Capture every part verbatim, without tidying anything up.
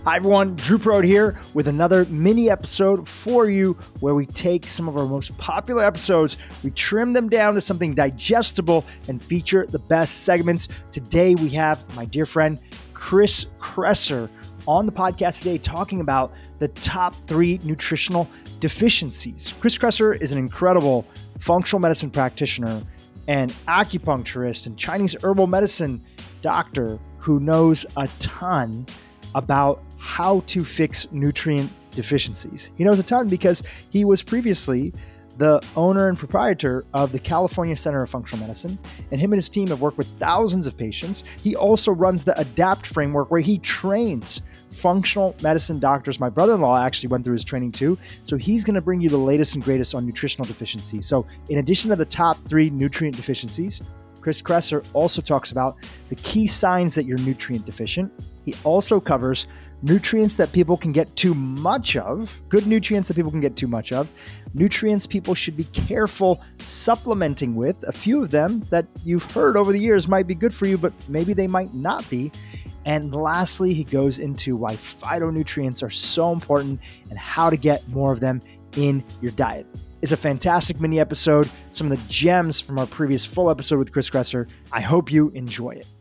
Hi everyone, Drew Prode here with another mini episode for you where we take some of our most popular episodes, we trim them down to something digestible and feature the best segments. Today we have my dear friend Chris Kresser on the podcast today talking about the top three nutritional deficiencies. Chris Kresser is an incredible functional medicine practitioner and acupuncturist and Chinese herbal medicine doctor who knows a ton about how to fix nutrient deficiencies. He knows a ton because he was previously the owner and proprietor of the California Center of Functional Medicine, and him and his team have worked with thousands of patients. He also runs the ADAPT framework where he trains functional medicine doctors. My brother-in-law actually went through his training too. So he's going to bring you the latest and greatest on nutritional deficiencies. So in addition to the top three nutrient deficiencies, Chris Kresser also talks about the key signs that you're nutrient deficient. He also covers nutrients that people can get too much of, good nutrients that people can get too much of, nutrients people should be careful supplementing with, a few of them that you've heard over the years might be good for you, but maybe they might not be. And lastly, he goes into why phytonutrients are so important and how to get more of them in your diet. It's a fantastic mini episode, some of the gems from our previous full episode with Chris Kresser. I hope you enjoy it.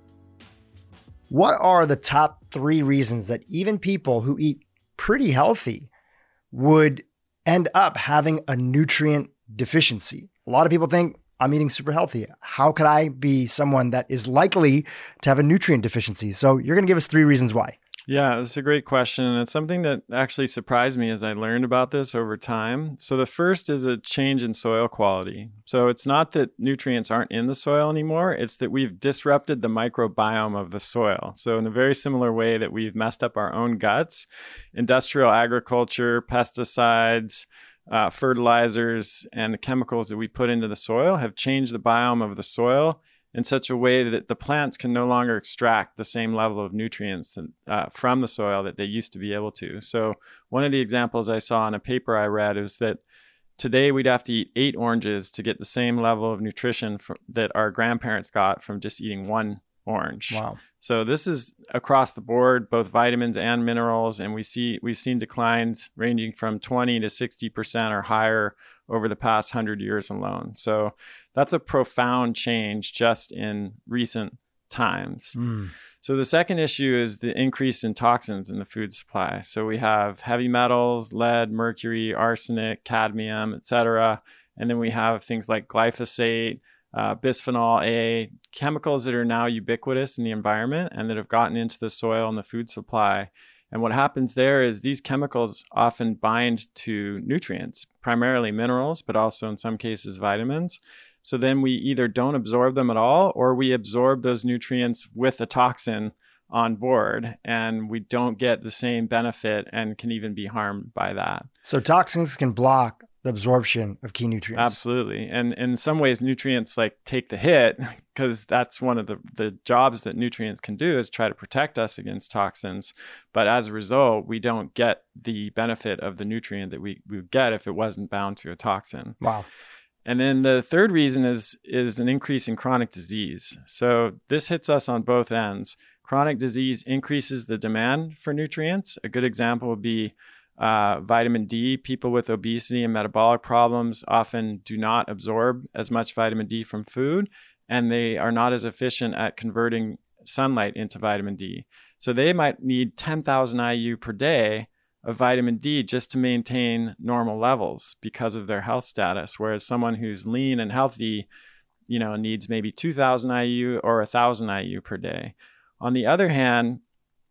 What are the top three reasons that even people who eat pretty healthy would end up having a nutrient deficiency? A lot of people think, I'm eating super healthy. How could I be someone that is likely to have a nutrient deficiency? So you're going to give us three reasons why. Yeah, that's a great question. And it's something that actually surprised me as I learned about this over time. So the first is a change in soil quality. So it's not that nutrients aren't in the soil anymore. It's that we've disrupted the microbiome of the soil. So in a very similar way that we've messed up our own guts, industrial agriculture, pesticides, uh, fertilizers, and the chemicals that we put into the soil have changed the biome of the soil in such a way that the plants can no longer extract the same level of nutrients uh, from the soil that they used to be able to. So one of the examples I saw in a paper I read is that today we'd have to eat eight oranges to get the same level of nutrition for, that our grandparents got from just eating one orange. Wow. So this is across the board, both vitamins and minerals, and we see we've seen declines ranging from twenty to sixty percent or higher over the past one hundred years alone. So that's a profound change just in recent times. Mm. So the second issue is the increase in toxins in the food supply. So we have heavy metals, lead, mercury, arsenic, cadmium, et cetera. And then we have things like glyphosate, uh, bisphenol A, chemicals that are now ubiquitous in the environment and that have gotten into the soil and the food supply. And what happens there is these chemicals often bind to nutrients, primarily minerals, but also in some cases vitamins. So then we either don't absorb them at all, or we absorb those nutrients with a toxin on board, and we don't get the same benefit and can even be harmed by that. So toxins can block the absorption of key nutrients. Absolutely. And in some ways, nutrients like take the hit because that's one of the, the jobs that nutrients can do is try to protect us against toxins. But as a result, we don't get the benefit of the nutrient that we, we would get if it wasn't bound to a toxin. Wow. And then the third reason is, is an increase in chronic disease. So this hits us on both ends. Chronic disease increases the demand for nutrients. A good example would be Uh, vitamin D. People with obesity and metabolic problems often do not absorb as much vitamin D from food, and they are not as efficient at converting sunlight into vitamin D. So they might need ten thousand I U per day of vitamin D just to maintain normal levels because of their health status, whereas someone who's lean and healthy, you know, needs maybe two thousand I U or one thousand I U per day. On the other hand,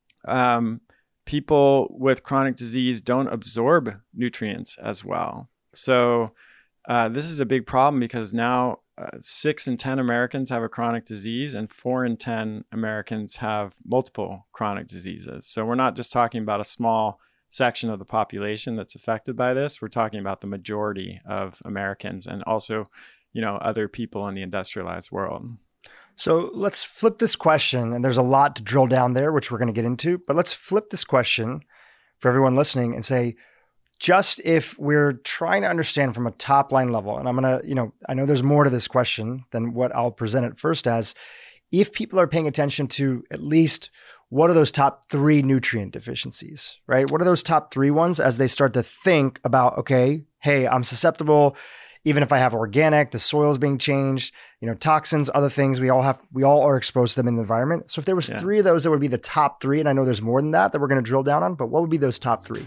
um, people with chronic disease don't absorb nutrients as well. So uh, this is a big problem because now uh, six in ten Americans have a chronic disease and four in ten Americans have multiple chronic diseases. So we're not just talking about a small section of the population that's affected by this. We're talking about the majority of Americans and also, you know, other people in the industrialized world. So let's flip this question, and there's a lot to drill down there, which we're going to get into, but let's flip this question for everyone listening and say, just if we're trying to understand from a top line level, and I'm going to, you know, I know there's more to this question than what I'll present it first as, if people are paying attention to at least what are those top three nutrient deficiencies, right? What are those top three ones as they start to think about, okay, hey, I'm susceptible. Even if I have organic, the soil is being changed, you know, toxins, other things, we all have, we all are exposed to them in the environment. So if there was yeah. three of those, that would be the top three. And I know there's more than that that we're going to drill down on, but what would be those top three?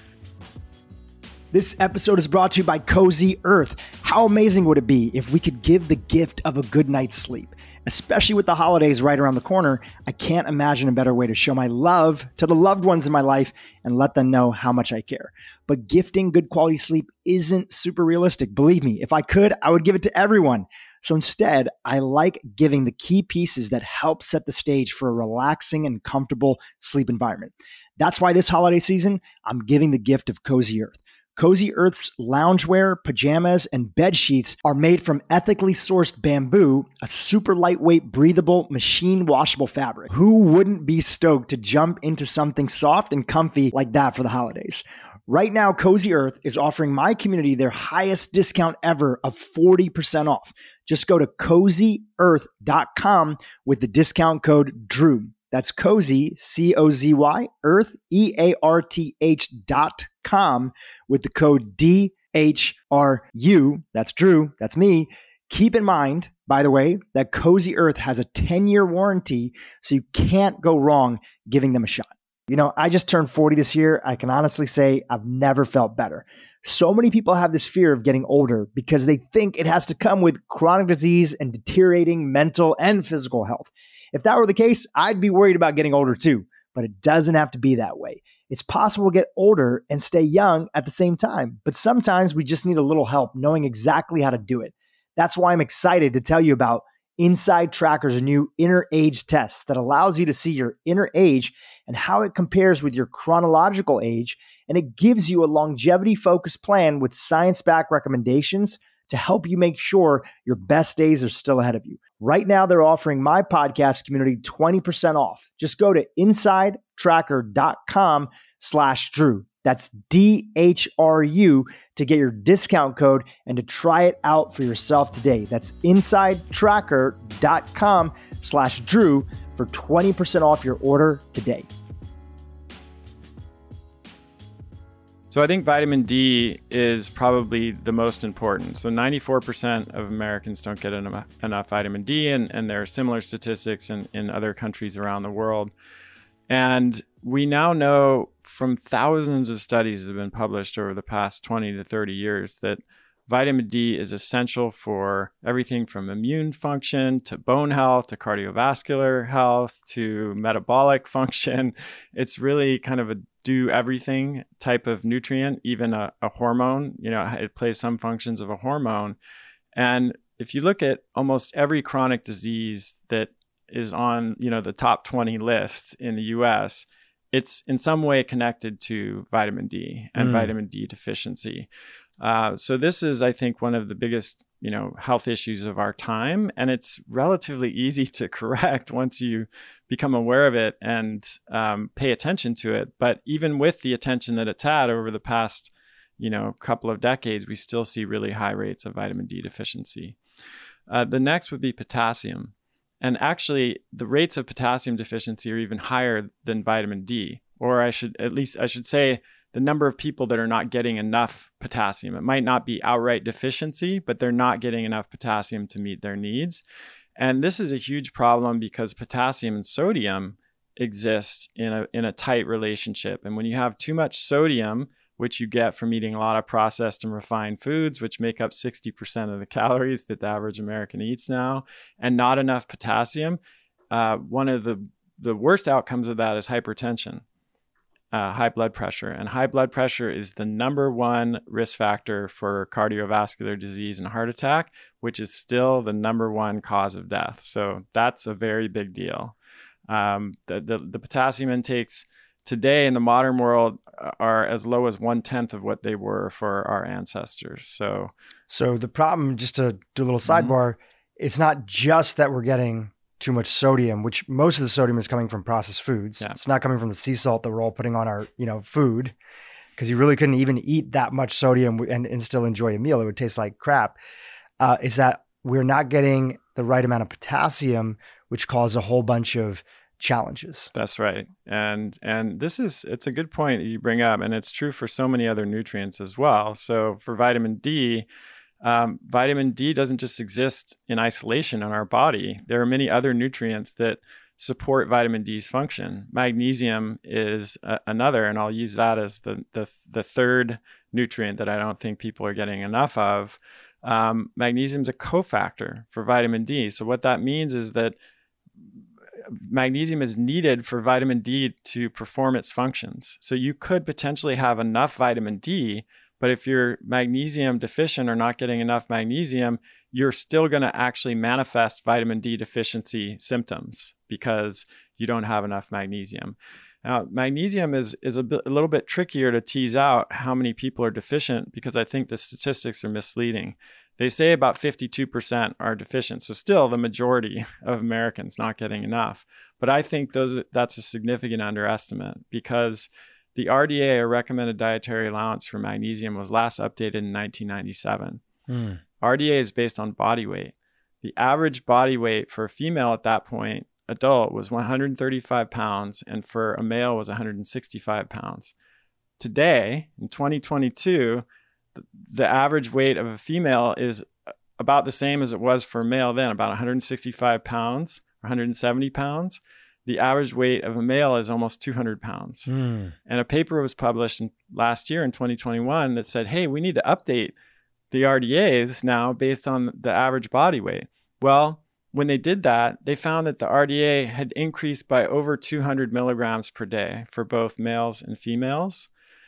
This episode is brought to you by Cozy Earth. How amazing would it be if we could give the gift of a good night's sleep? Especially with the holidays right around the corner, I can't imagine a better way to show my love to the loved ones in my life and let them know how much I care. But gifting good quality sleep isn't super realistic. Believe me, if I could, I would give it to everyone. So instead, I like giving the key pieces that help set the stage for a relaxing and comfortable sleep environment. That's why this holiday season, I'm giving the gift of Cozy Earth. Cozy Earth's loungewear, pajamas, and bed sheets are made from ethically sourced bamboo, a super lightweight, breathable, machine washable fabric. Who wouldn't be stoked to jump into something soft and comfy like that for the holidays? Right now, Cozy Earth is offering my community their highest discount ever of forty percent off. Just go to cozy earth dot com with the discount code DREW. That's Cozy, C O Z Y, Earth, E A R T H dot com with the code D H R U. That's Drew. That's me. Keep in mind, by the way, that Cozy Earth has a ten-year warranty, so you can't go wrong giving them a shot. You know, I just turned forty this year. I can honestly say I've never felt better. So many people have this fear of getting older because they think it has to come with chronic disease and deteriorating mental and physical health. If that were the case, I'd be worried about getting older too, but it doesn't have to be that way. It's possible to get older and stay young at the same time, but sometimes we just need a little help knowing exactly how to do it. That's why I'm excited to tell you about Inside Tracker's new Inner Age test that allows you to see your inner age and how it compares with your chronological age, and it gives you a longevity-focused plan with science-backed recommendations to help you make sure your best days are still ahead of you. Right now, they're offering my podcast community twenty percent off. Just go to inside tracker dot com slash Drew. That's D H R U to get your discount code and to try it out for yourself today. That's inside tracker dot com slash Drew for twenty percent off your order today. So I think vitamin D is probably the most important. So ninety-four percent of Americans don't get enough, enough vitamin D, and, and there are similar statistics in, in other countries around the world. And we now know from thousands of studies that have been published over the past twenty to thirty years that vitamin D is essential for everything from immune function to bone health to cardiovascular health to metabolic function. It's really kind of a do everything type of nutrient, even a, a hormone. You know, it plays some functions of a hormone. And if you look at almost every chronic disease that is on, you know, the top twenty list in the U S, it's in some way connected to vitamin D and mm. vitamin D deficiency. Uh, so this is, I think, one of the biggest, you know, health issues of our time, and it's relatively easy to correct once you become aware of it and um, pay attention to it. But even with the attention that it's had over the past, you know, couple of decades, we still see really high rates of vitamin D deficiency. Uh, the next would be potassium. And actually, the rates of potassium deficiency are even higher than vitamin D, or I should at least I should say the number of people that are not getting enough potassium. It might not be outright deficiency, but they're not getting enough potassium to meet their needs. And this is a huge problem because potassium and sodium exist in a in a tight relationship. And when you have too much sodium, which you get from eating a lot of processed and refined foods, which make up sixty percent of the calories that the average American eats now, and not enough potassium, uh, one of the, the worst outcomes of that is hypertension, uh, high blood pressure. And high blood pressure is the number one risk factor for cardiovascular disease and heart attack, which is still the number one cause of death. So that's a very big deal. Um, the, the, the potassium intakes today in the modern world are as low as one tenth of what they were for our ancestors. So, so the problem, just to do a little sidebar, mm-hmm. it's not just that we're getting too much sodium, which most of the sodium is coming from processed foods. Yeah. It's not coming from the sea salt that we're all putting on our, you know, food, because you really couldn't even eat that much sodium and, and still enjoy a meal. It would taste like crap. Uh, is that we're not getting the right amount of potassium, which causes a whole bunch of challenges. That's right. And and this is, it's a good point that you bring up, and it's true for so many other nutrients as well. So for vitamin D, um, vitamin D doesn't just exist in isolation in our body. There are many other nutrients that support vitamin D's function. Magnesium is a, another, and I'll use that as the, the the third nutrient that I don't think people are getting enough of. Um, magnesium is a cofactor for vitamin D. So what that means is that magnesium is needed for vitamin D to perform its functions. So you could potentially have enough vitamin D, but if you're magnesium deficient or not getting enough magnesium, you're still going to actually manifest vitamin D deficiency symptoms because you don't have enough magnesium. Now, magnesium is, is a, bit, a little bit trickier to tease out how many people are deficient because I think the statistics are misleading. They say about fifty-two percent are deficient. So still the majority of Americans not getting enough. But I think those that's a significant underestimate because the R D A, or recommended dietary allowance for magnesium, was last updated in nineteen ninety-seven. Mm. R D A is based on body weight. The average body weight for a female at that point, adult, was one hundred thirty-five pounds, and for a male was one hundred sixty-five pounds. Today, in twenty twenty-two, the average weight of a female is about the same as it was for a male then, about one hundred sixty-five pounds, one hundred seventy pounds. The average weight of a male is almost two hundred pounds. Mm. And a paper was published in, last year in twenty twenty-one that said, hey, we need to update the R D As now based on the average body weight. Well, when they did that, they found that the R D A had increased by over two hundred milligrams per day for both males and females,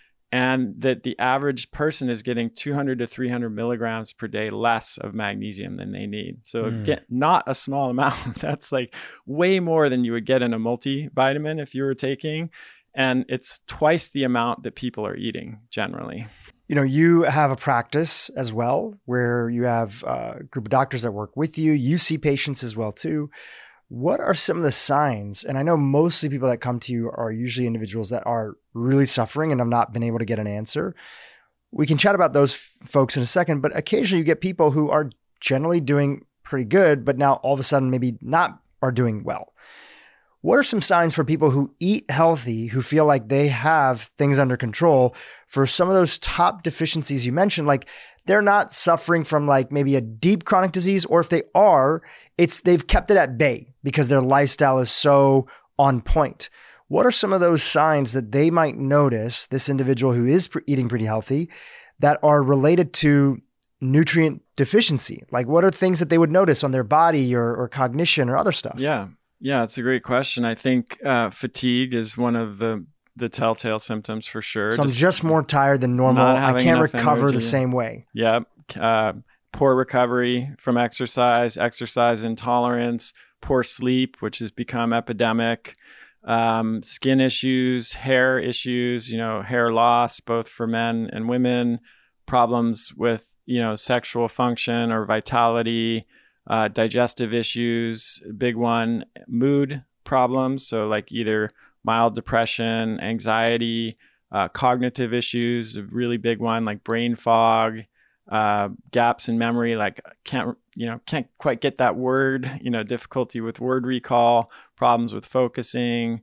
and that the average person is getting two hundred to three hundred milligrams per day less of magnesium than they need. So mm. again, not a small amount. That's like way more than you would get in a multivitamin if you were taking. And it's twice the amount that people are eating generally. You know, you have a practice as well where you have a group of doctors that work with you. You see patients as well too. What are some of the signs? And I know mostly people that come to you are usually individuals that are really suffering and have not been able to get an answer. We can chat about those f- folks in a second, but occasionally you get people who are generally doing pretty good, but now all of a sudden maybe not are doing well. What are some signs for people who eat healthy, who feel like they have things under control for some of those top deficiencies you mentioned? Like they're not suffering from like maybe a deep chronic disease, or if they are, it's they've kept it at bay because their lifestyle is so on point. What are some of those signs that they might notice, this individual who is pre- eating pretty healthy, that are related to nutrient deficiency? Like what are things that they would notice on their body or, or cognition or other stuff? Yeah. Yeah, it's a great question. I think uh, fatigue is one of the, the telltale symptoms for sure. So just I'm just more tired than normal. I can't recover energy. the same way. Yeah. Uh, poor recovery from exercise, exercise intolerance, poor sleep, which has become epidemic, um, skin issues, hair issues, you know, hair loss, both for men and women, problems with, you know, sexual function or vitality, Uh, digestive issues, big one, mood problems. So like either mild depression, anxiety, uh, cognitive issues, a really big one, like brain fog, uh, gaps in memory, like can't, you know, can't quite get that word, you know, difficulty with word recall, problems with focusing.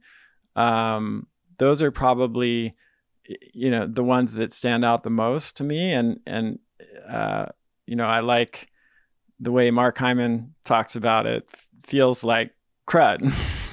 Um, those are probably, you know, the ones that stand out the most to me. And, and, uh, you know, I like the way Mark Hyman talks about it. Feels like crud.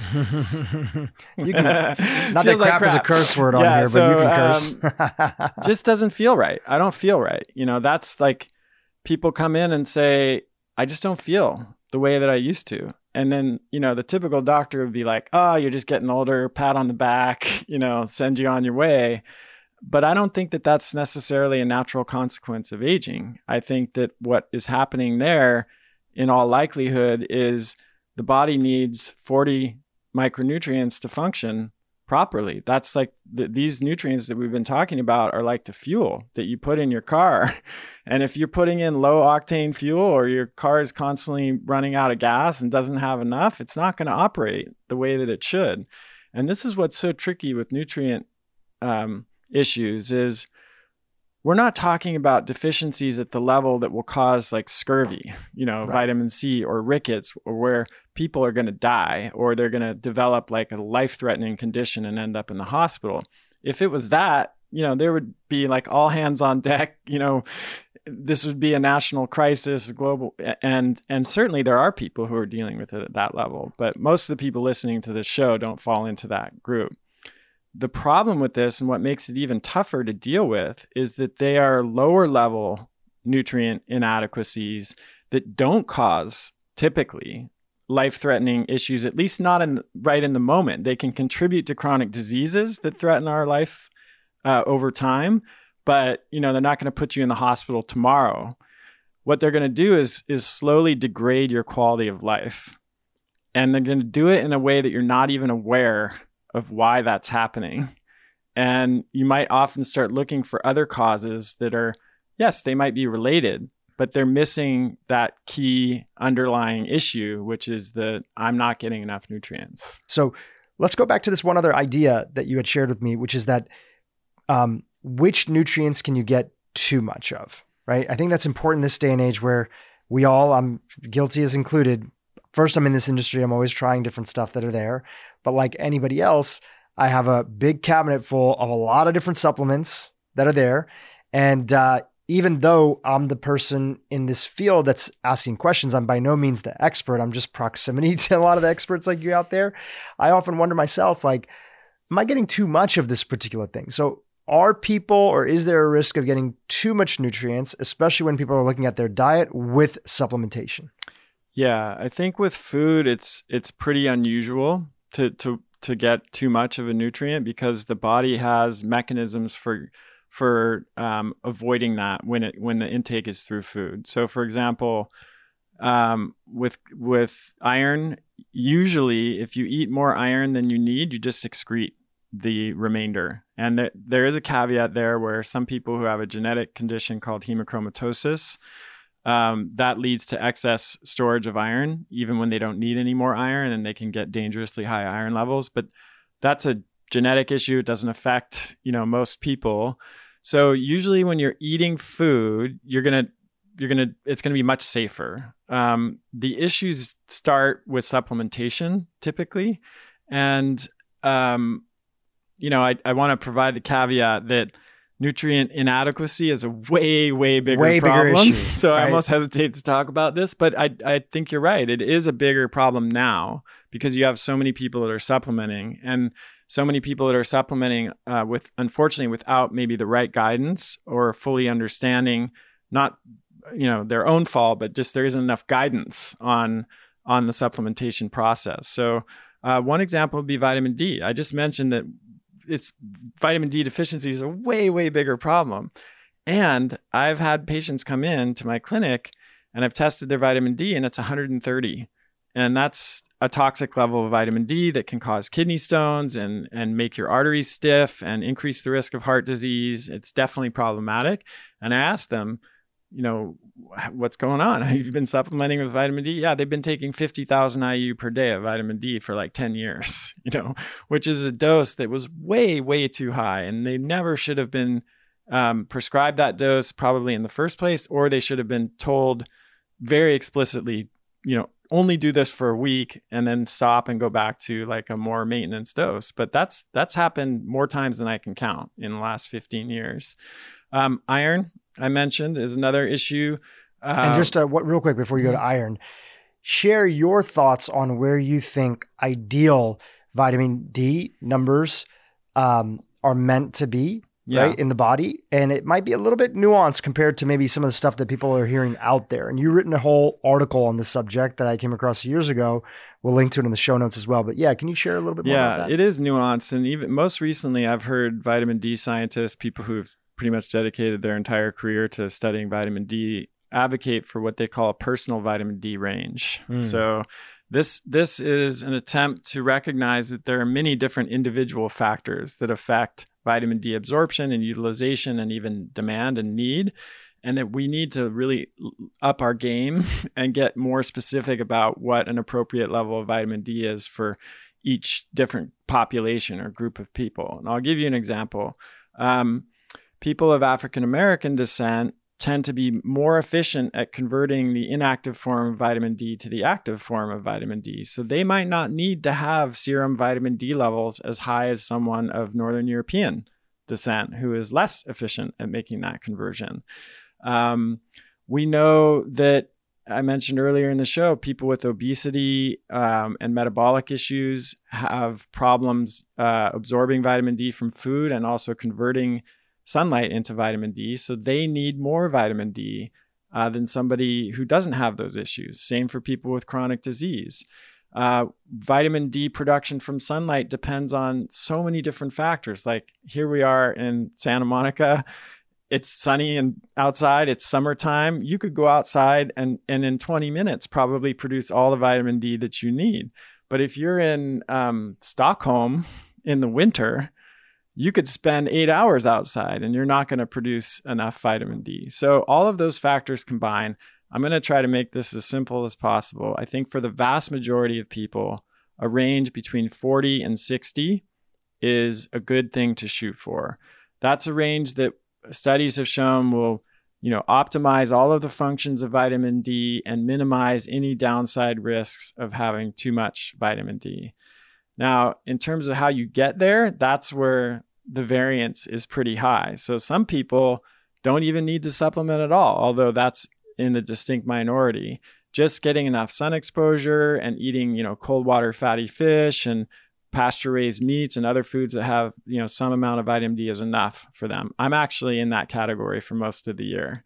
You can, not that crap, like crap is a curse word on yeah, here, so, but you can curse. um, just doesn't feel right. I don't feel right. You know, that's like people come in and say, I just don't feel the way that I used to. And then, you know, the typical doctor would be like, oh, you're just getting older, pat on the back, you know, send you on your way. But I don't think that that's necessarily a natural consequence of aging. I think that what is happening there, in all likelihood, is the body needs forty micronutrients to function properly. That's like the, these nutrients that we've been talking about are like the fuel that you put in your car. And if you're putting in low octane fuel, or your car is constantly running out of gas and doesn't have enough, it's not going to operate the way that it should. And this is what's so tricky with nutrient um, issues is we're not talking about deficiencies at the level that will cause like scurvy, you know, right. vitamin C or rickets, or where people are going to die or they're going to develop like a life-threatening condition and end up in the hospital. If it was that, you know, there would be like all hands on deck, you know, this would be a national crisis, global. And, and certainly there are people who are dealing with it at that level, but most of the people listening to this show don't fall into that group. The problem with this, and what makes it even tougher to deal with, is that they are lower level nutrient inadequacies that don't cause typically life-threatening issues, at least not in right in the moment. They can contribute to chronic diseases that threaten our life uh, over time, but you know they're not going to put you in the hospital tomorrow. What they're going to do is is slowly degrade your quality of life, and they're going to do it in a way that you're not even aware of why that's happening. And you might often start looking for other causes that are, yes, they might be related, but they're missing that key underlying issue, which is that I'm not getting enough nutrients. So let's go back to this one other idea that you had shared with me, which is that um, which nutrients can you get too much of, right? I think that's important in this day and age where we all, I'm guilty as included, first, I'm in this industry. I'm always trying different stuff that are there. But like anybody else, I have a big cabinet full of a lot of different supplements that are there. And uh, even though I'm the person in this field that's asking questions, I'm by no means the expert. I'm just proximity to a lot of the experts like you out there. I often wonder myself, like, am I getting too much of this particular thing? So are people, or is there a risk of getting too much nutrients, especially when people are looking at their diet with supplementation? Yeah, I think with food, it's it's pretty unusual to to to get too much of a nutrient because the body has mechanisms for for um, avoiding that when it when the intake is through food. So, for example, um, with with iron, usually if you eat more iron than you need, you just excrete the remainder. And th- there is a caveat there where some people who have a genetic condition called hemochromatosis, Um, that leads to excess storage of iron, even when they don't need any more iron, and they can get dangerously high iron levels. But that's a genetic issue. It doesn't affect, you know, most people. So usually when you're eating food, you're going to, you're going to, it's going to be much safer. Um, the issues start with supplementation typically. And, um, you know, I, I want to provide the caveat that nutrient inadequacy is a way, way bigger way problem. Bigger issue, so right? I almost hesitate to talk about this, but I, I think you're right. It is a bigger problem now because you have so many people that are supplementing and so many people that are supplementing uh, with, unfortunately, without maybe the right guidance or fully understanding, not, you know, their own fault, but just there isn't enough guidance on, on the supplementation process. So uh, one example would be vitamin D. I just mentioned that it's vitamin D deficiency is a way, way bigger problem. And I've had patients come in to my clinic and I've tested their vitamin D and it's one hundred thirty. And that's a toxic level of vitamin D that can cause kidney stones and, and make your arteries stiff and increase the risk of heart disease. It's definitely problematic. And I asked them, you know, what's going on? Have you been supplementing with vitamin D? Yeah, they've been taking fifty thousand I U per day of vitamin D for like ten years, you know, which is a dose that was way, way too high. And they never should have been um, prescribed that dose probably in the first place, or they should have been told very explicitly, you know, only do this for a week and then stop and go back to like a more maintenance dose. But that's that's happened more times than I can count in the last fifteen years. Um, iron, I mentioned, is another issue. Uh, and just uh, what, real quick before you go to iron, share your thoughts on where you think ideal vitamin D numbers um, are meant to be, yeah. right, in the body. And it might be a little bit nuanced compared to maybe some of the stuff that people are hearing out there. And you've written a whole article on this subject that I came across years ago. We'll link to it in the show notes as well. But yeah, can you share a little bit more yeah, about that? Yeah, it is nuanced. And even most recently, I've heard vitamin D scientists, people who've pretty much dedicated their entire career to studying vitamin D, advocate for what they call a personal vitamin D range. Mm. So this this is an attempt to recognize that there are many different individual factors that affect vitamin D absorption and utilization and even demand and need, and that we need to really up our game and get more specific about what an appropriate level of vitamin D is for each different population or group of people. And I'll give you an example. Um, people of African American descent tend to be more efficient at converting the inactive form of vitamin D to the active form of vitamin D. So they might not need to have serum vitamin D levels as high as someone of Northern European descent who is less efficient at making that conversion. Um, we know that I mentioned earlier in the show, people with obesity um, and metabolic issues have problems uh, absorbing vitamin D from food and also converting sunlight into vitamin D. So they need more vitamin D uh, than somebody who doesn't have those issues. Same for people with chronic disease. Uh, vitamin D production from sunlight depends on so many different factors. Like here we are in Santa Monica. It's sunny and outside, it's summertime. You could go outside and, and in twenty minutes probably produce all the vitamin D that you need. But if you're in um, Stockholm in the winter, you could spend eight hours outside and you're not going to produce enough vitamin D. So all of those factors combined, I'm going to try to make this as simple as possible. I think for the vast majority of people, a range between forty and sixty is a good thing to shoot for. That's a range that studies have shown will, you know, optimize all of the functions of vitamin D and minimize any downside risks of having too much vitamin D. Now, in terms of how you get there, that's where the variance is pretty high. So some people don't even need to supplement at all, although that's in the distinct minority. Just getting enough sun exposure and eating, you know, cold water fatty fish and pasture raised meats and other foods that have, you know, some amount of vitamin D is enough for them. I'm actually in that category for most of the year.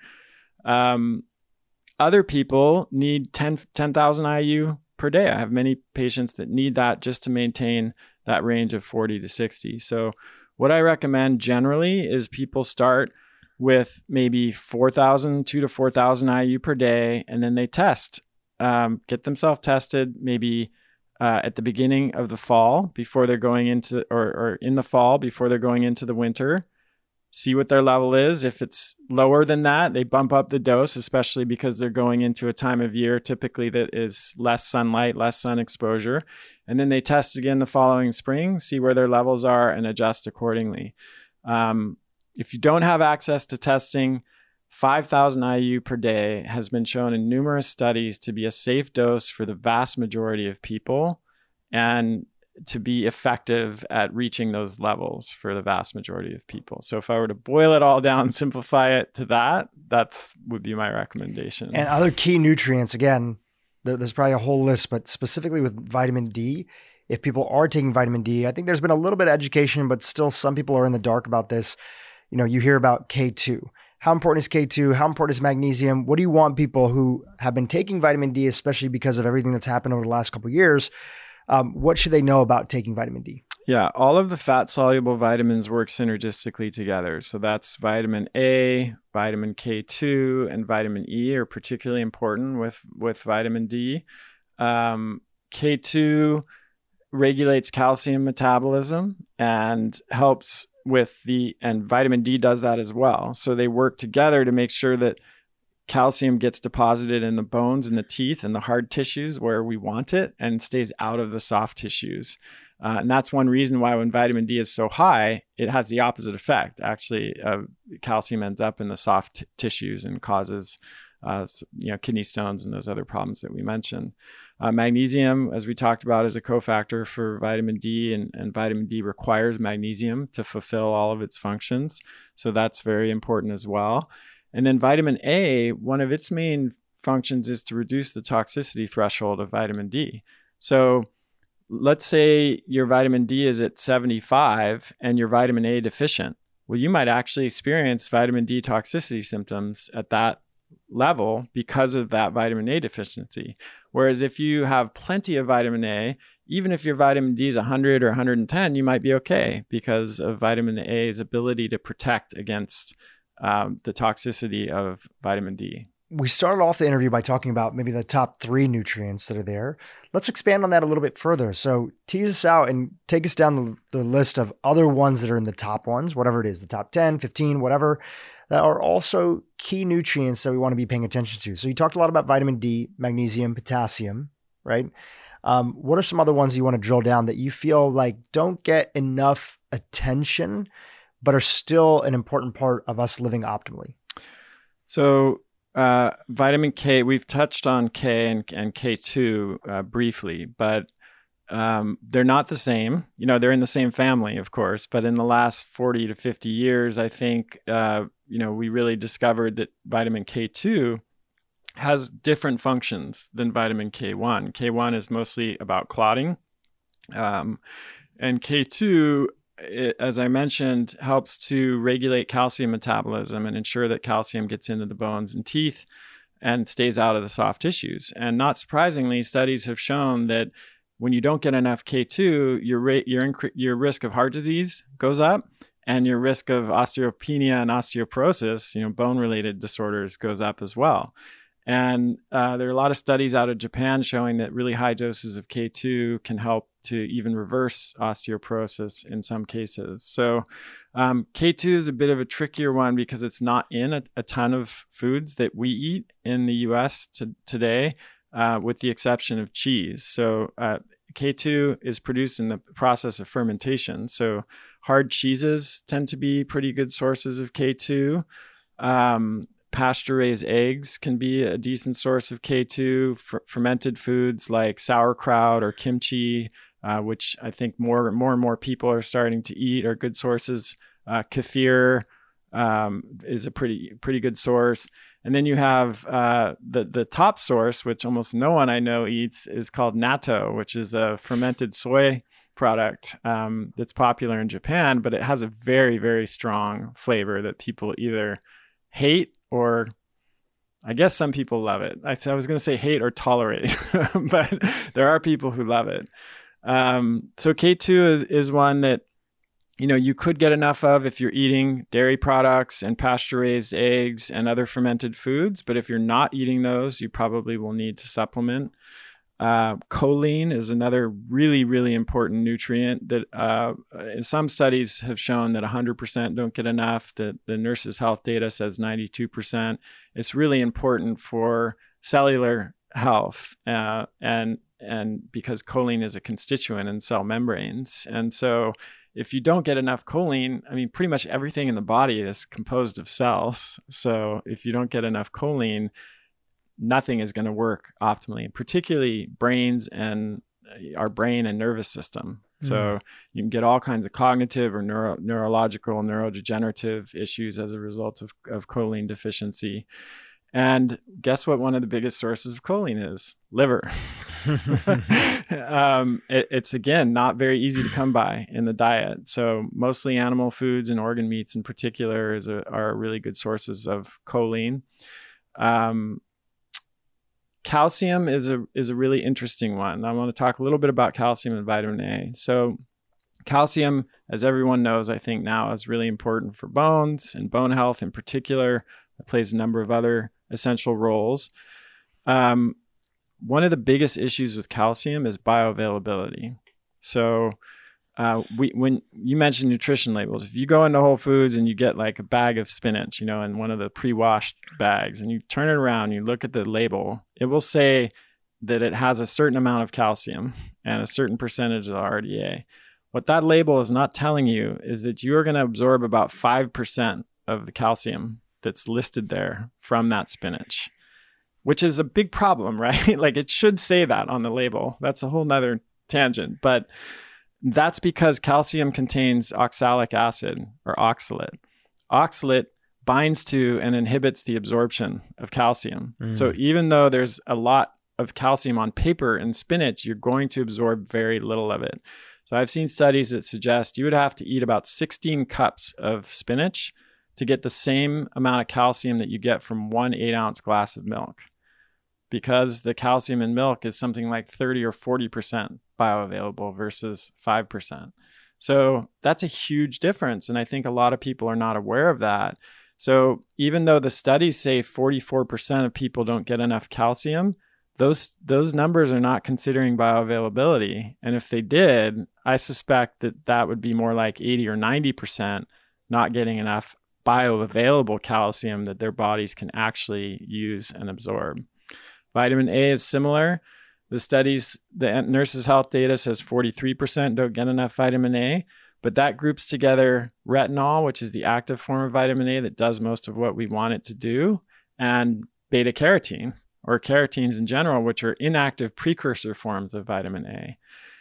Um, other people need ten thousand I U per day. I have many patients that need that just to maintain that range of forty to sixty. So what I recommend generally is people start with maybe four thousand, two to four thousand I U per day, and then they test, um, get themselves tested maybe uh, at the beginning of the fall before they're going into, or, or in the fall before they're going into the winter. See what their level is. If it's lower than that, they bump up the dose, especially because they're going into a time of year typically that is less sunlight, less sun exposure. And then they test again the following spring, see where their levels are, and adjust accordingly. Um, if you don't have access to testing, five thousand I U per day has been shown in numerous studies to be a safe dose for the vast majority of people and to be effective at reaching those levels for the vast majority of people. So if I were to boil it all down, simplify it to that, that's would be my recommendation. And other key nutrients, again, there, there's probably a whole list, but specifically with vitamin D, if people are taking vitamin D, I think there's been a little bit of education, but still some people are in the dark about this. You know, you hear about K two. How important is K two? How important is magnesium? What do you want people who have been taking vitamin D, especially because of everything that's happened over the last couple of years? Um, what should they know about taking vitamin D? Yeah, all of the fat-soluble vitamins work synergistically together. So that's vitamin A, vitamin K two, and vitamin E are particularly important with, with vitamin D. Um, K two regulates calcium metabolism and helps with the, and vitamin D does that as well. So they work together to make sure that calcium gets deposited in the bones and the teeth and the hard tissues where we want it and stays out of the soft tissues. Uh, and that's one reason why when vitamin D is so high, it has the opposite effect. Actually, uh, calcium ends up in the soft t- tissues and causes uh, you know, kidney stones and those other problems that we mentioned. Uh, magnesium, as we talked about, is a cofactor for vitamin D, and, and vitamin D requires magnesium to fulfill all of its functions. So that's very important as well. And then vitamin A, one of its main functions is to reduce the toxicity threshold of vitamin D. So let's say your vitamin D is at seventy-five and you're vitamin A deficient. Well, you might actually experience vitamin D toxicity symptoms at that level because of that vitamin A deficiency. Whereas if you have plenty of vitamin A, even if your vitamin D is one hundred or one hundred ten, you might be okay because of vitamin A's ability to protect against Um, the toxicity of vitamin D. We started off the interview by talking about maybe the top three nutrients that are there. Let's expand on that a little bit further. So tease us out and take us down the, the list of other ones that are in the top ones, whatever it is, the top ten, fifteen, whatever, that are also key nutrients that we want to be paying attention to. So you talked a lot about vitamin D, magnesium, potassium, right? Um, what are some other ones you want to drill down that you feel like don't get enough attention, but are still an important part of us living optimally? So uh, vitamin K, we've touched on K and, and K two uh, briefly, but um, they're not the same. You know, they're in the same family, of course, but in the last forty to fifty years, I think, uh, you know, we really discovered that vitamin K two has different functions than vitamin K one. K one is mostly about clotting. Um, and K two, it, as I mentioned, helps to regulate calcium metabolism and ensure that calcium gets into the bones and teeth and stays out of the soft tissues. And not surprisingly, studies have shown that when you don't get enough K two, your rate, your, inc- your risk of heart disease goes up, and your risk of osteopenia and osteoporosis, you know, bone-related disorders, goes up as well. And uh, there are a lot of studies out of Japan showing that really high doses of K two can help to even reverse osteoporosis in some cases. So um, K two is a bit of a trickier one because it's not in a, a ton of foods that we eat in the U S to, today, uh, with the exception of cheese. So uh, K two is produced in the process of fermentation. So hard cheeses tend to be pretty good sources of K two. Um, Pasture-raised eggs can be a decent source of K two. Fer- fermented foods like sauerkraut or kimchi, uh, which I think more, more and more people are starting to eat, are good sources. Uh, kefir um, is a pretty pretty good source. And then you have uh, the the top source, which almost no one I know eats, is called natto, which is a fermented soy product um, that's popular in Japan, but it has a very, very strong flavor that people either hate or I guess some people love it. I, I was going to say hate or tolerate, but there are people who love it. Um, so K two is, is one that, you know, you could get enough of if you're eating dairy products and pasture-raised eggs and other fermented foods. But if you're not eating those, you probably will need to supplement. Uh, choline is another really, really important nutrient that uh, some studies have shown that one hundred percent don't get enough. The, the Nurses Health data says ninety-two percent. It's really important for cellular health, uh, and and because choline is a constituent in cell membranes. And so if you don't get enough choline, I mean, pretty much everything in the body is composed of cells. So if you don't get enough choline, nothing is going to work optimally, particularly brains and our brain and nervous system. Mm. So you can get all kinds of cognitive or neuro, neurological, neurodegenerative issues as a result of, of choline deficiency. And guess what one of the biggest sources of choline is? Liver. um, it, it's, again, not very easy to come by in the diet. So mostly animal foods and organ meats in particular is a, are really good sources of choline. Um, Calcium is a is a really interesting one. I want to talk a little bit about calcium and vitamin A. So calcium, as everyone knows, I think now is really important for bones and bone health in particular. It plays a number of other essential roles. Um, one of the biggest issues with calcium is bioavailability. So Uh, we when you mentioned nutrition labels, if you go into Whole Foods and you get like a bag of spinach, you know, in one of the pre-washed bags, and you turn it around, you look at the label, it will say that it has a certain amount of calcium and a certain percentage of the R D A. What that label is not telling you is that you are going to absorb about five percent of the calcium that's listed there from that spinach, which is a big problem, right? Like it should say that on the label. That's a whole nother tangent, but that's because calcium contains oxalic acid or oxalate. Oxalate binds to and inhibits the absorption of calcium. Mm. So even though there's a lot of calcium on paper in spinach, you're going to absorb very little of it. So I've seen studies that suggest you would have to eat about sixteen cups of spinach to get the same amount of calcium that you get from one eight ounce glass of milk, because the calcium in milk is something like thirty or forty percent bioavailable versus five percent. So that's a huge difference. And I think a lot of people are not aware of that. So even though the studies say forty-four percent of people don't get enough calcium, those those numbers are not considering bioavailability. And if they did, I suspect that that would be more like eighty or ninety percent not getting enough bioavailable calcium that their bodies can actually use and absorb. Vitamin A is similar. The studies, the Nurses Health data says forty-three percent don't get enough vitamin A, but that groups together retinol, which is the active form of vitamin A that does most of what we want it to do, and beta carotene, or carotenes in general, which are inactive precursor forms of vitamin A.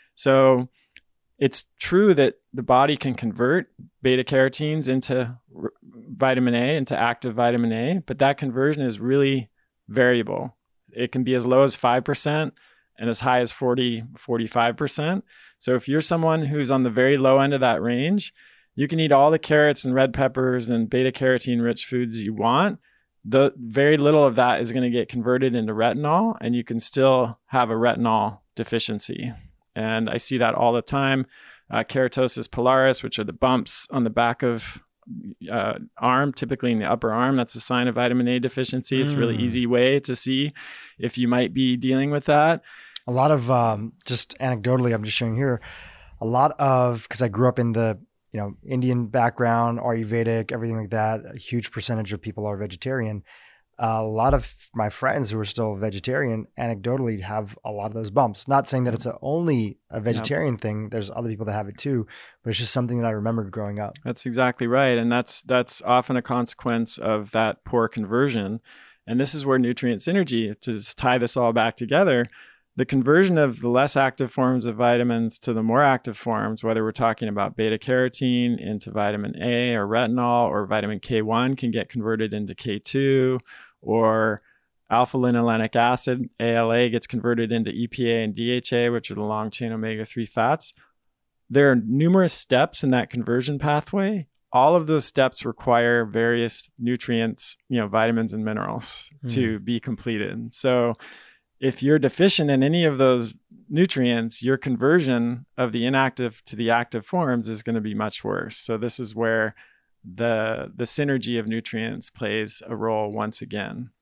So it's true that the body can convert beta carotenes into r- vitamin A, into active vitamin A, but that conversion is really variable. It can be as low as five percent and as high as forty, forty-five percent. So if you're someone who's on the very low end of that range, you can eat all the carrots and red peppers and beta carotene rich foods you want. The very little of that is going to get converted into retinol, and you can still have a retinol deficiency. And I see that all the time. Uh, keratosis pilaris, which are the bumps on the back of uh, arm, typically in the upper arm, that's a sign of vitamin A deficiency. Mm. It's a really easy way to see if you might be dealing with that. A lot of, um, just anecdotally, I'm just showing here, a lot of, because I grew up in the, you know, Indian background, Ayurvedic, everything like that, a huge percentage of people are vegetarian. Uh, a lot of my friends who are still vegetarian anecdotally have a lot of those bumps. Not saying that it's a, only a vegetarian yep. thing. There's other people that have it too, but it's just something that I remembered growing up. That's exactly right. And that's, that's often a consequence of that poor conversion. And this is where nutrient synergy, to just tie this all back together, the conversion of the less active forms of vitamins to the more active forms, whether we're talking about beta carotene into vitamin A or retinol, or vitamin K one can get converted into K two, or alpha linolenic acid, A L A, gets converted into E P A and D H A, which are the long chain omega three fats. There are numerous steps in that conversion pathway. All of those steps require various nutrients, you know, vitamins and minerals mm. to be completed. So if you're deficient in any of those nutrients, your conversion of the inactive to the active forms is going to be much worse. So this is where the the synergy of nutrients plays a role once again.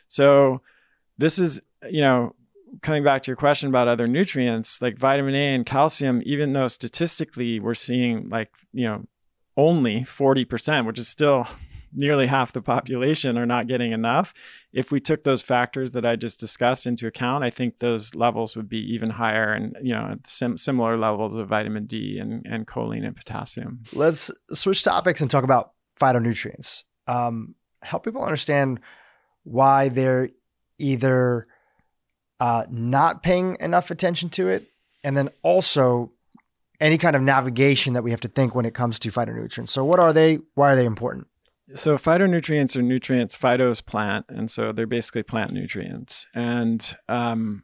So this is, you know, coming back to your question about other nutrients, like vitamin A and calcium, even though statistically we're seeing like, you know, only forty percent, which is still nearly half the population, are not getting enough. If we took those factors that I just discussed into account, I think those levels would be even higher, and, you know, sim- similar levels of vitamin D and, and choline and potassium. Let's switch topics and talk about phytonutrients. Um, help people understand why they're either uh, not paying enough attention to it, and then also any kind of navigation that we have to think when it comes to phytonutrients. So what are they? Why are they important? So phytonutrients are nutrients, phyto is plant, and so they're basically plant nutrients. And um,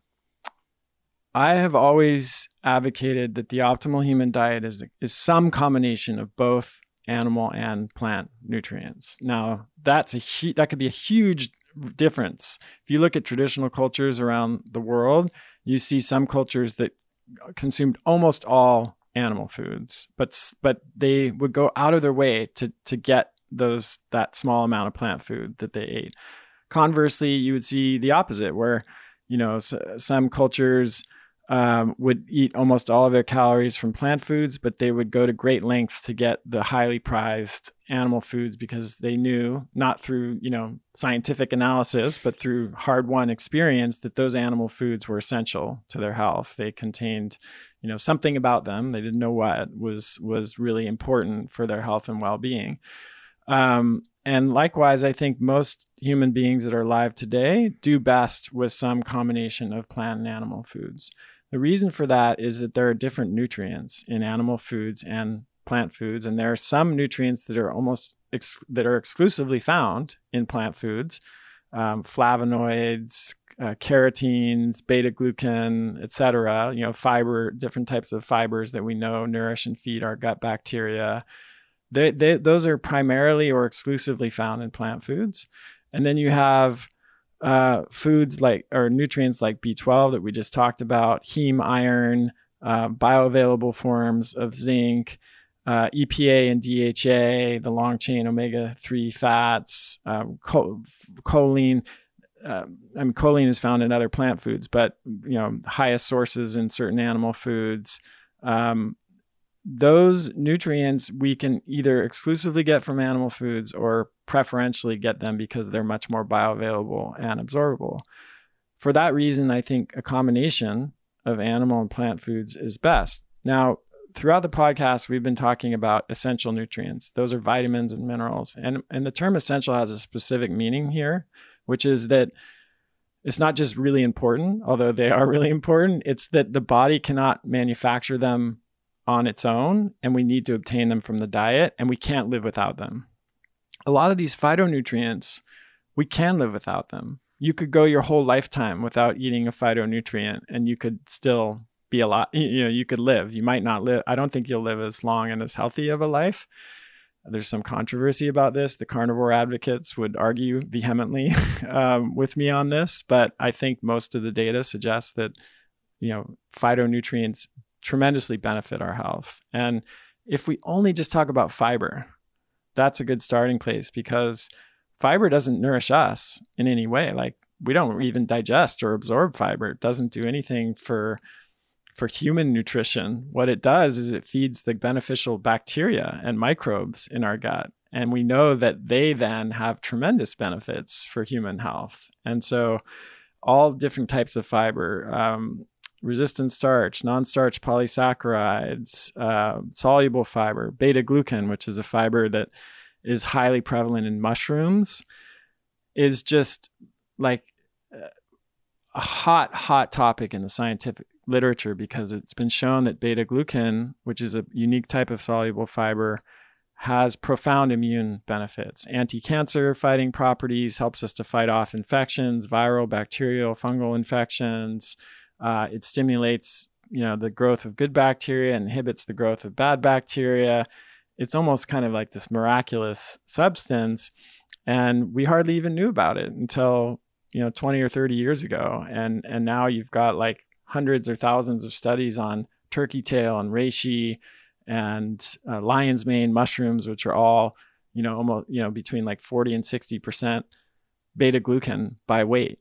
I have always advocated that the optimal human diet is, is some combination of both animal and plant nutrients. Now, that's a hu- that could be a huge difference. If you look at traditional cultures around the world, you see some cultures that consumed almost all animal foods, but but they would go out of their way to to get those that small amount of plant food that they ate. Conversely, you would see the opposite, where, you know, s- some cultures um, would eat almost all of their calories from plant foods, but they would go to great lengths to get the highly prized animal foods because they knew, not through, you know, scientific analysis, but through hard-won experience, that those animal foods were essential to their health. They contained, you know, something about them, they didn't know what, was was really important for their health and well-being. Um, and likewise, I think most human beings that are alive today do best with some combination of plant and animal foods. The reason for that is that there are different nutrients in animal foods and plant foods, and there are some nutrients that are almost ex- that are exclusively found in plant foods, um, flavonoids, uh, carotenes, beta glucan, et cetera. You know, fiber, different types of fibers that we know nourish and feed our gut bacteria. They, they, those are primarily or exclusively found in plant foods. And then you have uh, foods like, or nutrients like B twelve that we just talked about, heme iron, uh, bioavailable forms of zinc, uh, E P A and D H A, the long chain omega three fats, uh, chol- choline. Uh, I mean, choline is found in other plant foods, but, you know, highest sources in certain animal foods. Um, Those nutrients we can either exclusively get from animal foods or preferentially get them because they're much more bioavailable and absorbable. For that reason, I think a combination of animal and plant foods is best. Now, throughout the podcast, we've been talking about essential nutrients. Those are vitamins and minerals. And, and the term essential has a specific meaning here, which is that it's not just really important, although they are really important. It's that the body cannot manufacture them on its own, and we need to obtain them from the diet, and we can't live without them. A lot of these phytonutrients, we can live without them. You could go your whole lifetime without eating a phytonutrient, and you could still be a lot, you know, you could live. You might not live. I don't think you'll live as long and as healthy of a life. There's some controversy about this. The carnivore advocates would argue vehemently um, with me on this, but I think most of the data suggests that, you know, phytonutrients tremendously benefit our health. And if we only just talk about fiber, that's a good starting place, because fiber doesn't nourish us in any way. Like, we don't even digest or absorb fiber. It doesn't do anything for for human nutrition. What it does is it feeds the beneficial bacteria and microbes in our gut. And we know that they then have tremendous benefits for human health. And so all different types of fiber, um, resistant starch, non-starch polysaccharides, uh, soluble fiber, beta-glucan, which is a fiber that is highly prevalent in mushrooms, is just like a hot, hot topic in the scientific literature, because it's been shown that beta-glucan, which is a unique type of soluble fiber, has profound immune benefits. Anti-cancer fighting properties, helps us to fight off infections, viral, bacterial, fungal infections. Uh, it stimulates, you know, the growth of good bacteria, inhibits the growth of bad bacteria. It's almost kind of like this miraculous substance. And we hardly even knew about it until, you know, twenty or thirty years ago. And, and now you've got like hundreds or thousands of studies on turkey tail and reishi and uh, lion's mane mushrooms, which are all, you know, almost, you know, between like forty and sixty percent beta-glucan by weight.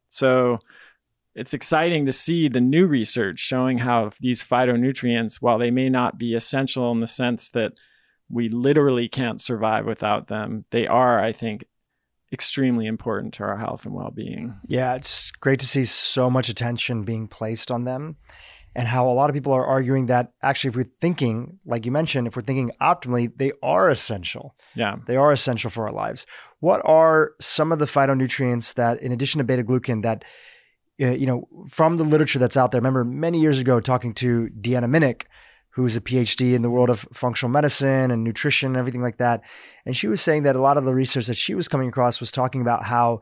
So it's exciting to see the new research showing how these phytonutrients, while they may not be essential in the sense that we literally can't survive without them, they are, I think, extremely important to our health and well-being. Yeah, it's great to see so much attention being placed on them, and how a lot of people are arguing that actually, if we're thinking, like you mentioned, if we're thinking optimally, they are essential. Yeah. They are essential for our lives. What are some of the phytonutrients that, in addition to beta-glucan, that, uh, you know, from the literature that's out there? I remember many years ago talking to Deanna Minnick, who's a P H D in the world of functional medicine and nutrition and everything like that. And she was saying that a lot of the research that she was coming across was talking about how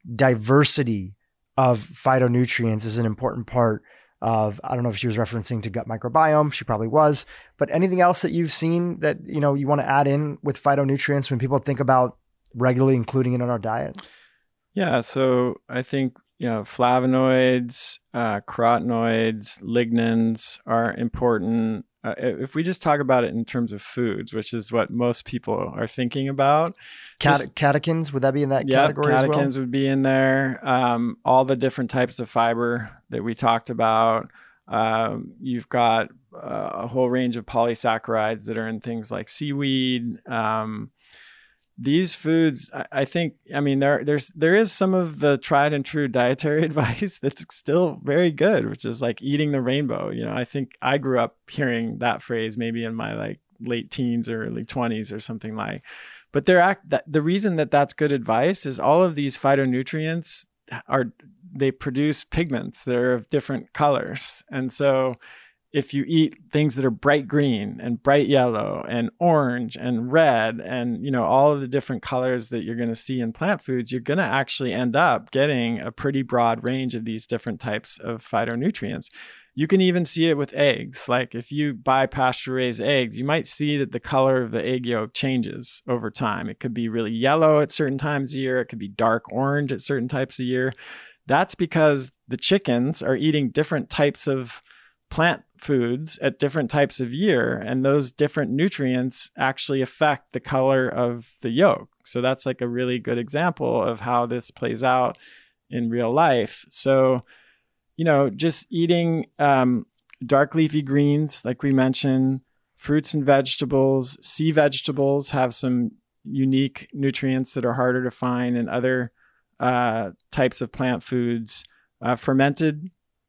diversity of phytonutrients is an important part of, I don't know if she was referencing to gut microbiome, she probably was, but anything else that you've seen that, you know, you want to add in with phytonutrients when people think about regularly including it in our diet? Yeah. So I think, you know, flavonoids, uh, carotenoids, lignans are important. Uh, if we just talk about it in terms of foods, which is what most people are thinking about. Cat- just, catechins, would that be in that yeah, category as well? Catechins would be in there. Um, all the different types of fiber that we talked about. Um, you've got uh, a whole range of polysaccharides that are in things like seaweed. Um, These foods, I think, I mean, there, there's, there is some of the tried and true dietary advice that's still very good, which is like eating the rainbow. You know, I think I grew up hearing that phrase maybe in my like late teens or early twenties or something like. But they're act, that, the reason that that's good advice is all of these phytonutrients are, they produce pigments that are of different colors. And so if you eat things that are bright green and bright yellow and orange and red and, you know, all of the different colors that you're going to see in plant foods, you're going to actually end up getting a pretty broad range of these different types of phytonutrients. You can even see it with eggs. Like if you buy pasture-raised eggs, you might see that the color of the egg yolk changes over time. It could be really yellow at certain times of year. It could be dark orange at certain types of year. That's because the chickens are eating different types of plant foods at different types of year, and those different nutrients actually affect the color of the yolk. So that's like a really good example of how this plays out in real life. So, you know, just eating um, dark leafy greens, like we mentioned, fruits and vegetables, sea vegetables have some unique nutrients that are harder to find in other uh, types of plant foods. Uh, fermented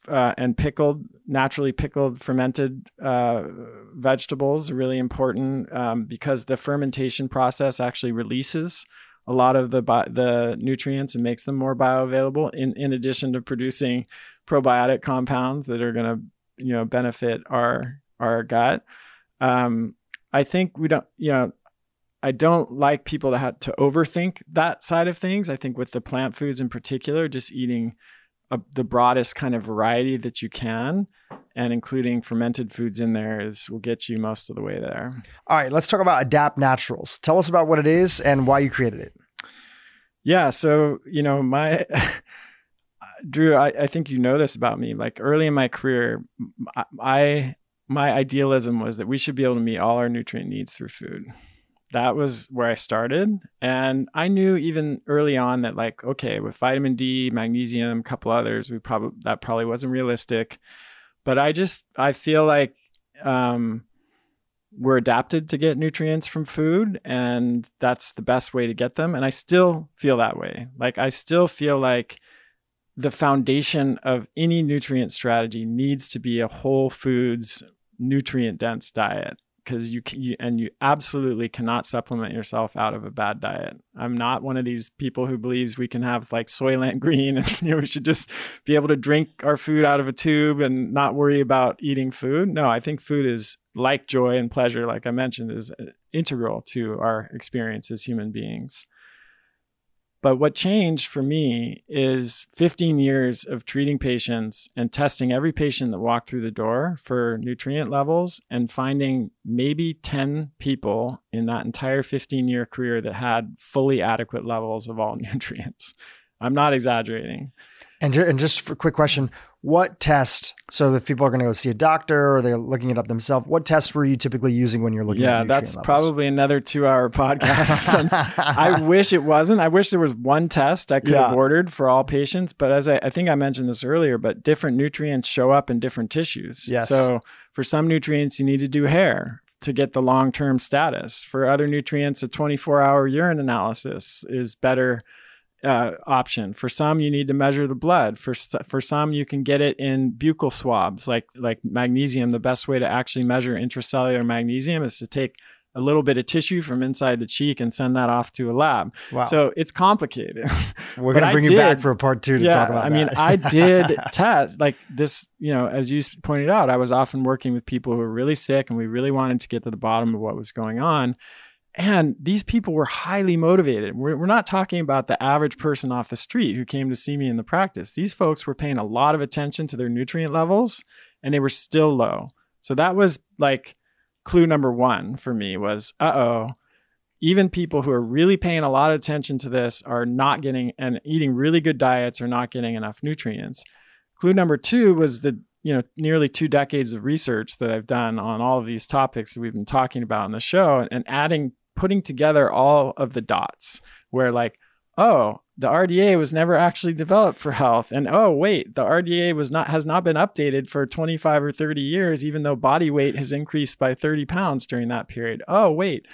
uh, and pickled, naturally pickled, fermented uh, vegetables are really important um, because the fermentation process actually releases a lot of the bi- the nutrients and makes them more bioavailable. In in addition to producing probiotic compounds that are going to you know benefit our our gut. Um, I think we don't you know. I don't like people to have to overthink that side of things. I think with the plant foods in particular, just eating a, the broadest kind of variety that you can and including fermented foods in there is will get you most of the way there. All right, let's talk about Adapt Naturals. Tell us about what it is and why you created it. Yeah. So, you know, my, Drew, I, I think you know this about me. Like early in my career, I, I, my idealism was that we should be able to meet all our nutrient needs through food. That was where I started. And I knew even early on that like, okay, with vitamin D, magnesium, a couple others, we probably, that probably wasn't realistic. But I just, I feel like um, we're adapted to get nutrients from food and that's the best way to get them. And I still feel that way. Like, I still feel like the foundation of any nutrient strategy needs to be a whole foods, nutrient dense diet. Because you, you and you absolutely cannot supplement yourself out of a bad diet. I'm not one of these people who believes we can have like Soylent Green and you know we should just be able to drink our food out of a tube and not worry about eating food. No, I think food is like joy and pleasure, like I mentioned, is integral to our experience as human beings. But what changed for me is fifteen years of treating patients and testing every patient that walked through the door for nutrient levels and finding maybe ten people in that entire fifteen year career that had fully adequate levels of all nutrients. I'm not exaggerating. And, ju- and just for a quick question, what test, so if people are going to go see a doctor or they're looking it up themselves, what tests were you typically using when you're looking yeah, at nutrient that's levels? probably another two hour podcast. I wish it wasn't. I wish there was one test I could Yeah. have ordered for all patients. But as I, I think I mentioned this earlier, but different nutrients show up in different tissues. Yes. So for some nutrients, you need to do hair to get the long-term status. For other nutrients, a twenty-four hour urine analysis is better Uh, option. For some, you need to measure the blood. For for some, you can get it in buccal swabs, like like magnesium. The best way to actually measure intracellular magnesium is to take a little bit of tissue from inside the cheek and send that off to a lab. Wow. So it's complicated. We're going to bring you back for a part two to yeah, talk about I that. mean, I did test like this, you know, as you pointed out, I was often working with people who were really sick and we really wanted to get to the bottom of what was going on. And these people were highly motivated. We're, we're not talking about the average person off the street who came to see me in the practice. These folks were paying a lot of attention to their nutrient levels and they were still low. So that was like clue number one for me was, uh-oh, even people who are really paying a lot of attention to this are not getting and eating really good diets are not getting enough nutrients. Clue number two was the you know, nearly two decades of research that I've done on all of these topics that we've been talking about on the show and adding putting together all of the dots where like, oh, the R D A was never actually developed for health. And oh, wait, the R D A was not, has not been updated for twenty-five or thirty years, even though body weight has increased by thirty pounds during that period. Oh, wait,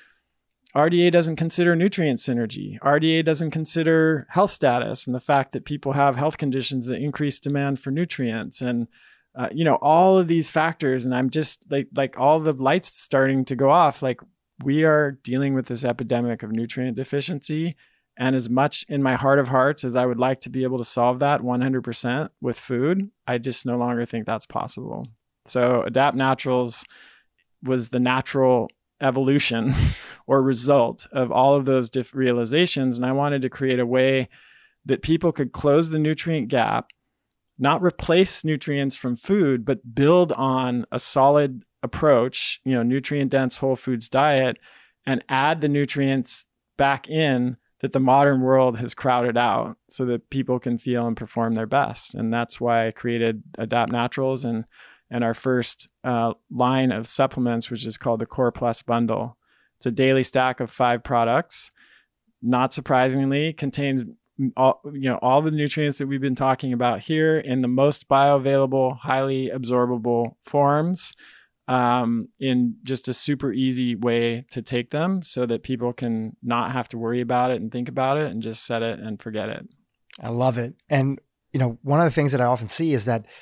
R D A doesn't consider nutrient synergy. R D A doesn't consider health status and the fact that people have health conditions that increase demand for nutrients and uh, you know, all of these factors. And I'm just like, like all the lights starting to go off. Like, we are dealing with this epidemic of nutrient deficiency. And as much in my heart of hearts as I would like to be able to solve that one hundred percent with food, I just no longer think that's possible. So Adapt Naturals was the natural evolution or result of all of those diff- realizations. And I wanted to create a way that people could close the nutrient gap, not replace nutrients from food, but build on a solid approach, you know, nutrient dense whole foods diet and add the nutrients back in that the modern world has crowded out so that people can feel and perform their best. And that's why I created Adapt Naturals and, and our first uh, line of supplements, which is called the Core Plus Bundle. It's a daily stack of five products. Not surprisingly, contains all, you know, all the nutrients that we've been talking about here in the most bioavailable, highly absorbable forms. Um, in just a super easy way to take them so that people can not have to worry about it and think about it and just set it and forget it. I love it. And you know, one of the things that I often see is that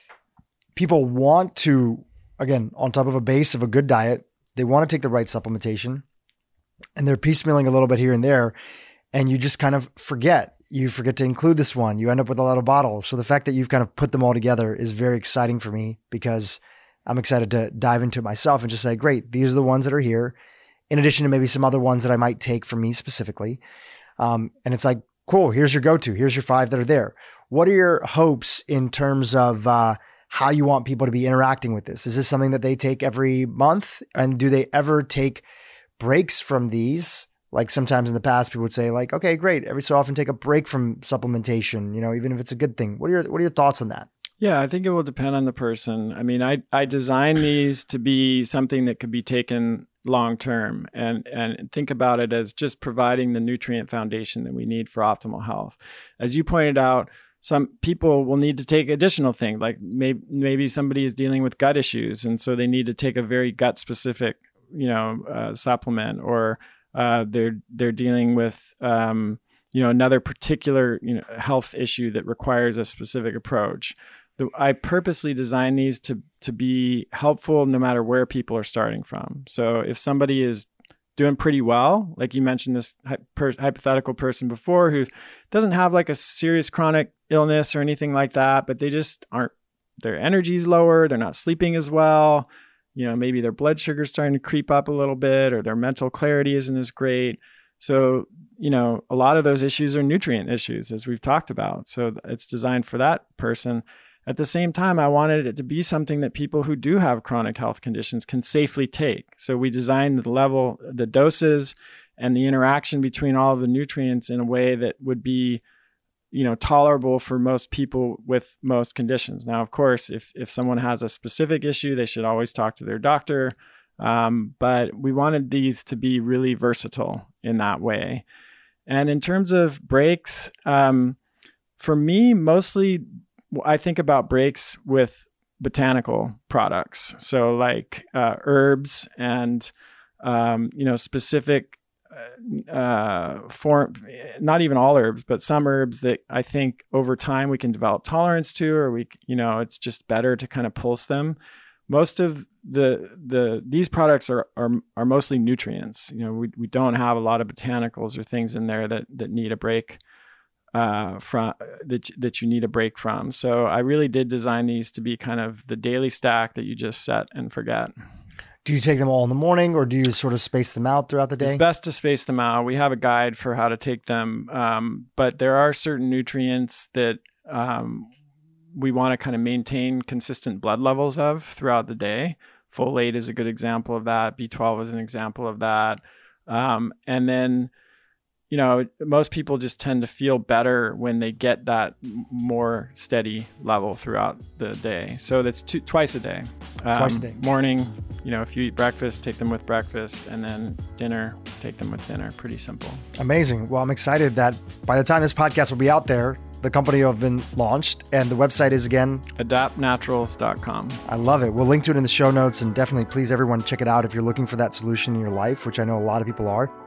people want to, again, on top of a base of a good diet, they want to take the right supplementation, and they're piecemealing a little bit here and there. And you just kind of forget, you forget to include this one. You end up with a lot of bottles. So the fact that you've kind of put them all together is very exciting for me, because I'm excited to dive into it myself and just say, great, these are the ones that are here, in addition to maybe some other ones that I might take for me specifically. Um, and it's like, cool, here's your go-to. Here's your five that are there. What are your hopes in terms of uh, how you want people to be interacting with this? Is this something that they take every month? And do they ever take breaks from these? Like sometimes in the past, people would say like, okay, great. Every so often take a break from supplementation, you know, even if it's a good thing. What are your, what are your thoughts on that? Yeah, I think it will depend on the person. I mean, I, I design these to be something that could be taken long-term, and, and think about it as just providing the nutrient foundation that we need for optimal health. As you pointed out, some people will need to take additional things, like maybe, maybe somebody is dealing with gut issues, and so they need to take a very gut specific, you know, uh, supplement, or uh, they're, they're dealing with, um, you know, another particular, you know, health issue that requires a specific approach. The, I purposely designed these to, to be helpful no matter where people are starting from. So if somebody is doing pretty well, like you mentioned this hy- hypothetical person before who doesn't have like a serious chronic illness or anything like that, but they just aren't, their energy's lower, they're not sleeping as well, you know, maybe their blood sugar's starting to creep up a little bit, or their mental clarity isn't as great. So, you know, a lot of those issues are nutrient issues, as we've talked about. So it's designed for that person. At the same time, I wanted it to be something that people who do have chronic health conditions can safely take. So we designed the level, the doses, and the interaction between all of the nutrients in a way that would be, you know, tolerable for most people with most conditions. Now, of course, if if someone has a specific issue, they should always talk to their doctor. Um, but we wanted these to be really versatile in that way. And in terms of breaks, um, for me, mostly I think about breaks with botanical products. So like uh, herbs and, um, you know, specific uh, form, not even all herbs, but some herbs that I think over time we can develop tolerance to, or we, you know, it's just better to kind of pulse them. Most of the, the, these products are, are, are mostly nutrients. You know, we, we don't have a lot of botanicals or things in there that, that need a break uh, from that, that you need a break from. So I really did design these to be kind of the daily stack that you just set and forget. Do you take them all in the morning, or do you sort of space them out throughout the day? It's best to space them out. We have a guide for how to take them. Um, but there are certain nutrients that, um, we want to kind of maintain consistent blood levels of throughout the day. Folate is a good example of that. B twelve is an example of that. Um, and then, you know, most people just tend to feel better when they get that more steady level throughout the day. So that's two, twice a day. Um, twice a day. Morning, you know, if you eat breakfast, take them with breakfast, and then dinner, take them with dinner. Pretty simple. Amazing. Well, I'm excited that by the time this podcast will be out there, the company will have been launched, and the website is again adapt naturals dot com. I love it. We'll link to it in the show notes, and definitely please everyone check it out if you're looking for that solution in your life, which I know a lot of people are.